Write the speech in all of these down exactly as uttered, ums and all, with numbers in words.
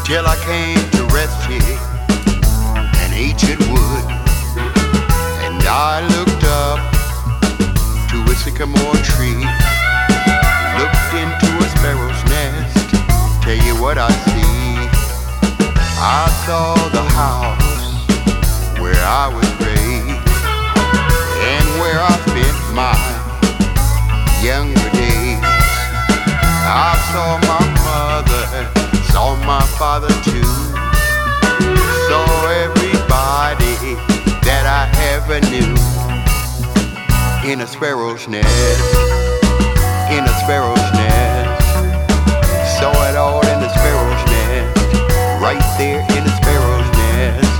till I came to rest here in ancient wood. And I looked up to a sycamore tree, looked into a sparrow's nest. Tell you what I see, I saw the house where I was raised and where I spent my younger days. I saw my mother, saw my father too, saw everybody that I ever knew in a sparrow's nest, in a sparrow's nest. Saw it all in the sparrow's nest, right there in the sparrow's nest.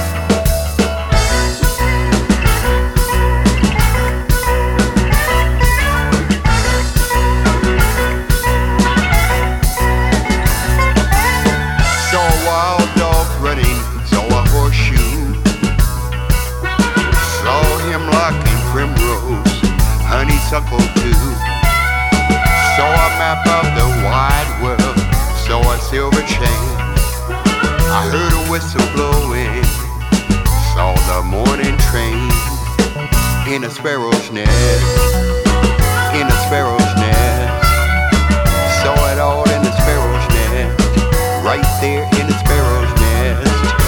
Saw a wild dog running, saw a horseshoe, saw hemlock and primrose, honeysuckle too. Saw a map of the wide world, saw a silver chain. I heard a whistle blowing, saw the morning train in a sparrow's nest, in a sparrow's nest. Saw it all in the sparrow's nest, right there in the sparrow's nest.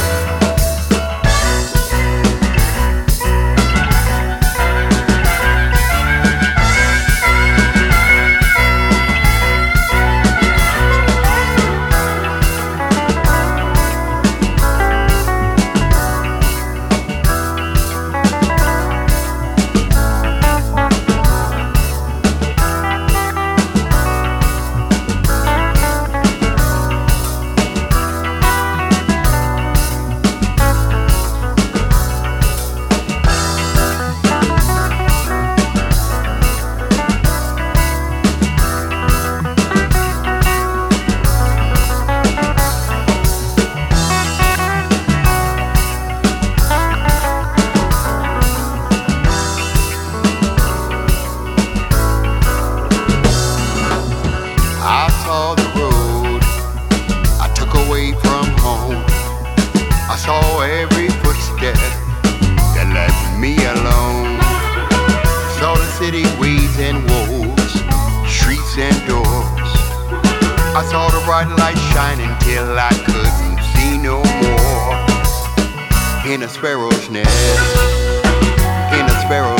I saw the road I took away from home. I saw every footstep that left me alone. Saw the city ways and woes, streets and doors. I saw the bright light shining till I couldn't see no more. In a sparrow's nest, in a sparrow's